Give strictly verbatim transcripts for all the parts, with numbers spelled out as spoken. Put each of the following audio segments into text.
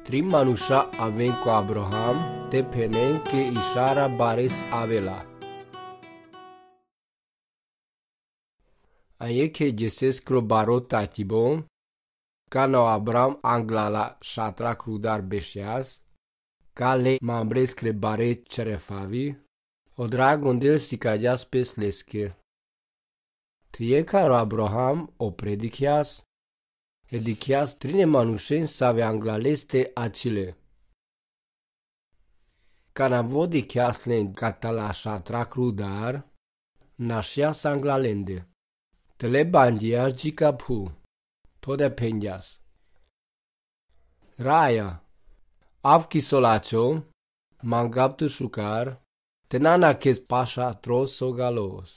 Trim manusha avem cu Abraham, te penen que ishara bares avela. Aie que Jesus cro baro tatibo, cano Abraham anglala shatra crudar beșeaz, cale mambres cre bare cerefavi, o dragondel si cadeas pesleske. Tie caro Abraham o predichias, edichias trine manushen save anglaleste acile. Canavodi chiaslen catala shatra crudar, nashias anglalende. Tele bandias gicapu, tode pendias. Raya, avki solacho, mangaptu shukar, tenana kes pasha tros sogalos.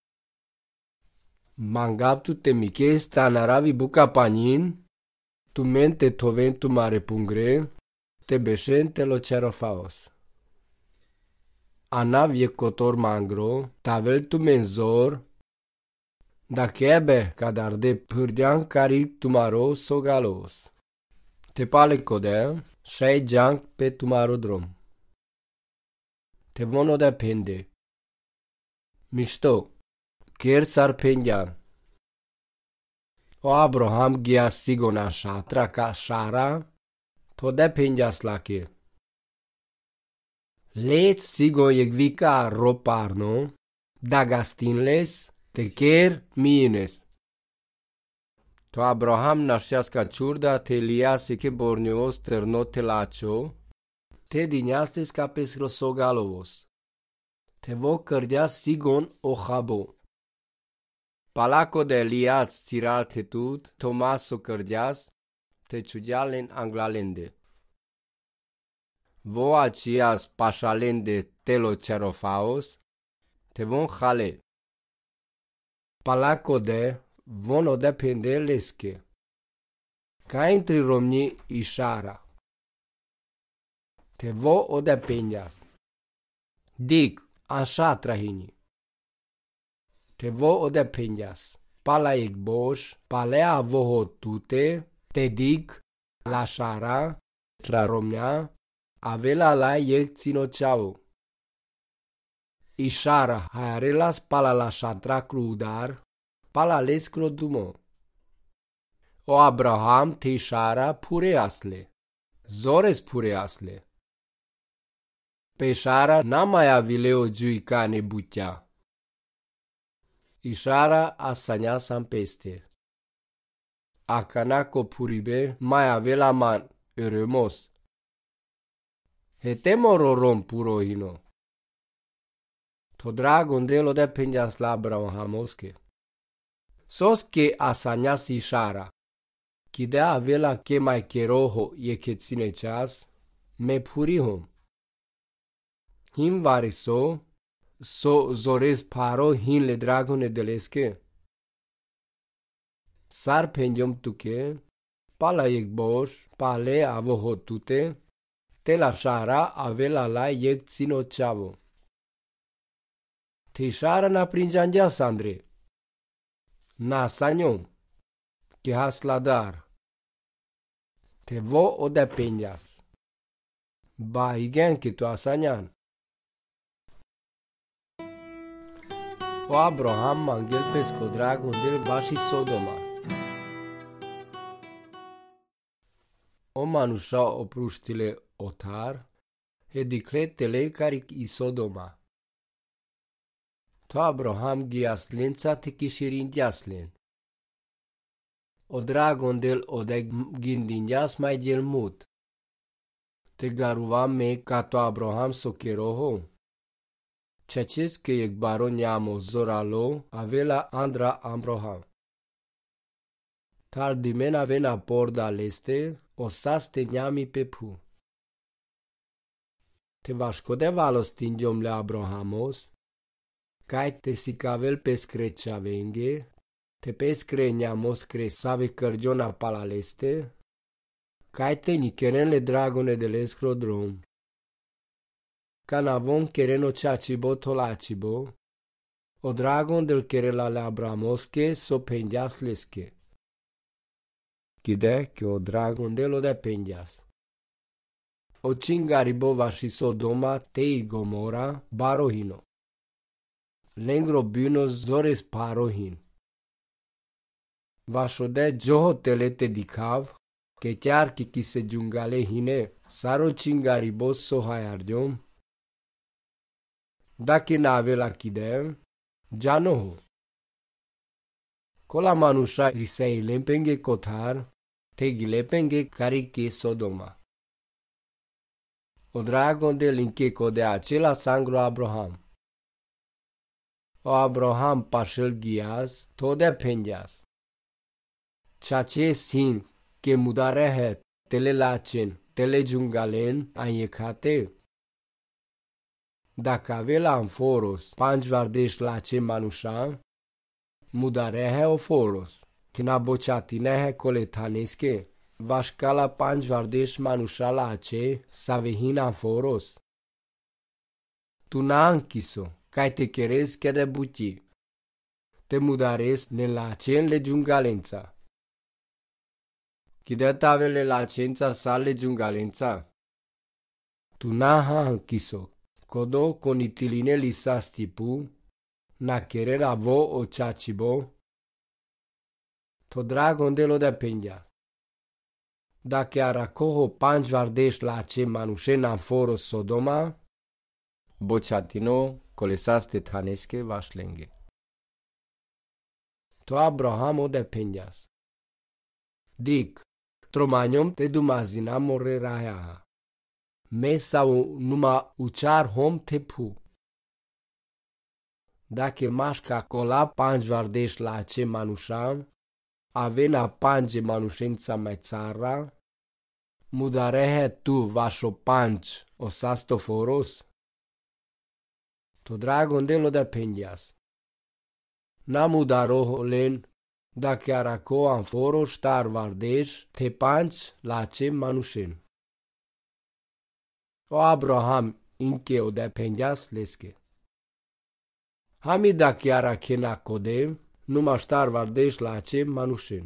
Mangaptu te mikes tanaravi buca panin, tu mente toventu mare pungre, te beshen te lo cerofaos. Anavie cotor mangro, tavel tu menzor, da kebe kadar de pârdean cari tumaro sogalos. Te pale code, shei jank pe tumaro drom. Te vono depende. Mișto, chiar s-ar pendian. O Abraham ghia sigona shatra ca shara, to dependias lake. Let sigo yegvika roparno, dagastinles, te chiar mines. To Abraham nasceasca ciurda te liase che borneos terno te lacio, te diniastes ca pesrosogalovos. Te vo cărdea sigon o habo. Palaco de liați țiral te tut, Tomaso cărdeas, te ciudealen anglalende. Vo acias pașalende telo cerofaos, te von hale. Palaco de vono depende lesche. Ca intri romni ishara. Te vo o dependias. Dic, așa trahini. Te vo o dependias. Pala ec boș, palea voho tute, te dic, la shara, tra romnea, avela la ec ținoceau. Ishara harelas pala la shatra crudar, pala lescro dumo. O Abraham te ishara pureasle, zores pureasle. Pe shara n-a mai avileo giuica nebutea. Ishara asania sam peste. Akanako puribe mai avela man eremos. Hetemoro rom purohino. To dragondelo dependias la Abrahamoske. Soske asanias ishara. Kidea avela ke mai keroho ye ke ține ceas, me purihom. Him variso, so zores paro hin le dragone deleske. Sar pendiom tuke, pala ec boș, pale avoho tute, te la shara avela la ec țino ceavo. Te shara na prinjandeas, Andre. Na saniom, ke hasladar. Te vo o dependias. Ba igen ke tu asanian. O Abraham mangel pesco dragondel vași Sodoma. O manusha opruștile otar, edicletele caric i Sodoma. To Abraham giaslența te kishirindiaslen. O dragondel o de gindindias mai del mut. Te garuva me ca to Abraham socheroho. Ceaces că ec baroniamo zoralo avela andra Abraham. Tal dimena vena porda leste, o saste neami pe pu. Te vașcode valos tindiom le Abrahamos, cai te sicavel pescre ceavenghe, te pescre neamos cre save cărdiona pala leste, cai te nicheren le dragone de lescro drom. Canavon quereno chachibo tolachibo, o dragon del querela le Abrahamoske so pendias leske. Chide che o dragon de lo dependias. o cingaribova și Sodoma tei Gomora barohino. Lengro byno zores parohin. Vașode johotele te dikav, che chiar ki se giungale hine, saro cingaribos sohayardiom. Dacă nave la kidem, janoho. Kola manusha risei lempenge kothar, te gilepenge karike Sodoma. O dragon de linke kode acela sangro Abraham. O Abraham pașel ghiaz, tode pendiaz. Ceace sin, che mudare het, tele lacen, tele jungalen, aniecate. Dacă avea în foros, panci vardeș lace manusha, mudare he o foros. Tina bociatine he coletanesche, vașcala panci vardeș manusha lace, savehina în foros. Tu n-a închiso, cai te cherezi che de buti. Te mudares ne lacen le giungalența. Chideta avele lacența sa le giungalența. Tu n-a închiso. Codo con itiline lisa stipu, na querer vo o chachibo, to dragon de lo dependia. Dacă aracoho panci vardeș la ce manușena în foros Sodoma, bociatino colesaste tanesche vașlenge. To Abraham o dependias. Dic, tromaniom te dumazina morre raia. Me sau numa uçar hom tepu. Dacă mașca cola panci vardeș la ce manușa, avena panci manușența mai țara, mudarehe tu vașo panci o sasto foros? To dragon de lo dependias. Na mudaroho len, dacă araco am foros ștar vardeș te panci la ce manușen. O Abraham inke o dependias leske. Hami da chiara kena kode, numa ștar vardeș la ce manușen.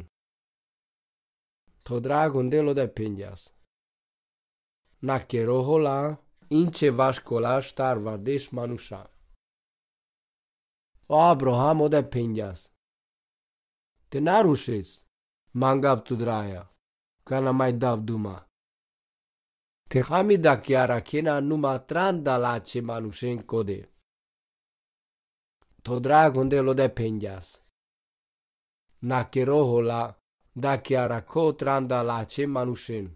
To dragon de lo dependias. Na keroho la, ince vaș cola ștar vardeș manușa. O Abraham o dependias. Te narușez, mangab tu draia, ca na mai dav duma. Te hami da chiara kena numa tranda la ce manușen code. To dragon de lo dependias. Na keroho la, da chiara ko tranda la ce manușen.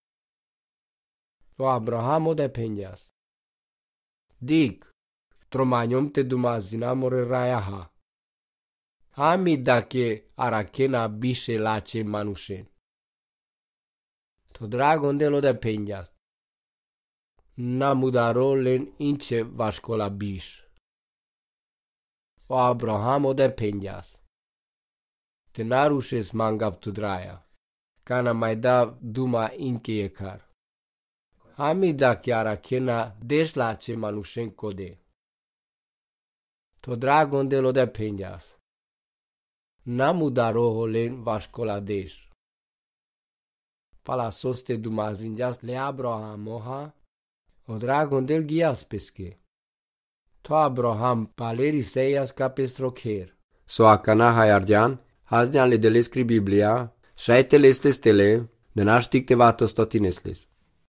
O Abraham o dependias. Dic, tromaniom te dumazina more rayaha. Hami da che arakena bishe la ce manușen. To dragon de lo dependias. Na mudaro len ince vașcola biș. O Abraham o dependias. Te narușez mangab tu draia, ca na mai da duma inche ecar. Hami da chiara kena deș la ce manușen code. To dragon de lo dependias. Na mudaro len vașcola deș. Pala soste dumazindias le Abraham oha, o dragon del ghias pesche. To Abraham paleri seias ca pestrocher. So acana hayardian, hazdian le delescri Biblia, shaitele este stele, de naștic te vatos totinesles.